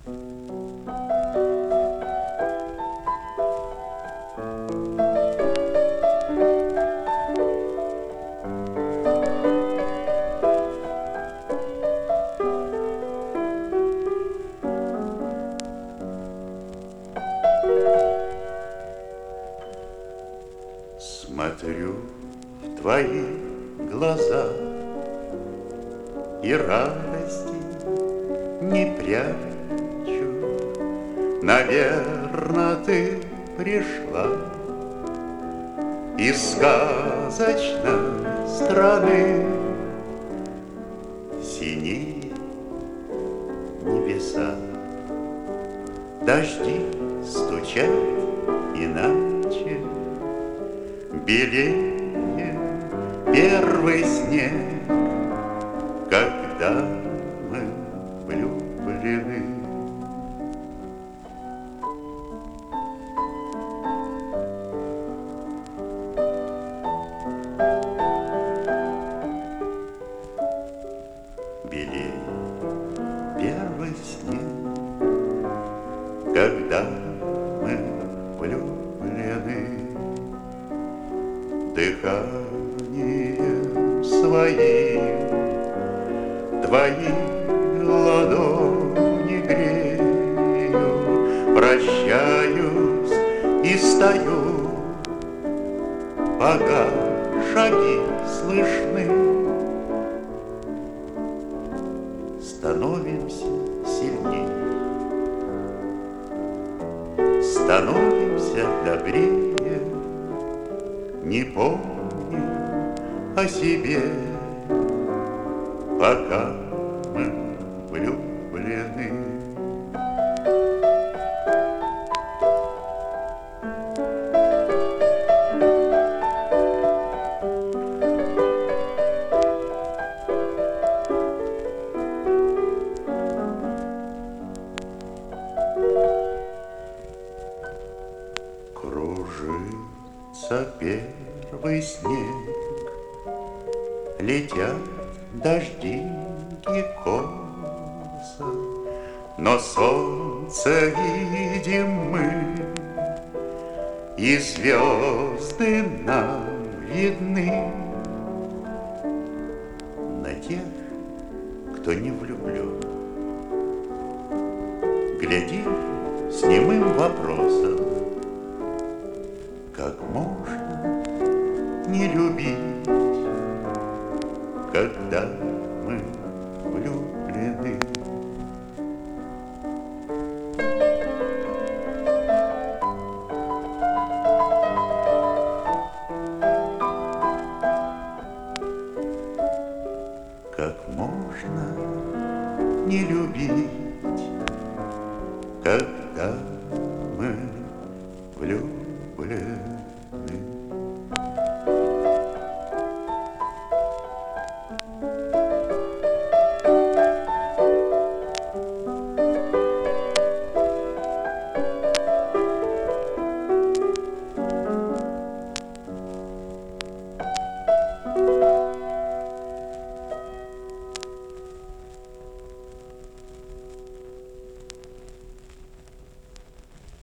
Смотрю в твои глаза и радости не прячу. Наверно, ты пришла из сказочной страны. Синие небеса, дожди стучат иначе. Белее первый снег, когда мы влюблены. Белее первый снег, когда мы влюблены. Дыханием своим твои ладони грею, прощаюсь и стою, пока шаги слышны. Становимся сильней, становимся добрее. Не помню о себе, пока мы влюблены. Кружится первый снег, летят дождинки косо, но солнце видим мы, и звезды нам видны. На тех, кто не влюблен, гляди с немым вопросом: как можно не любить, когда мы влюблены? Как можно не любить,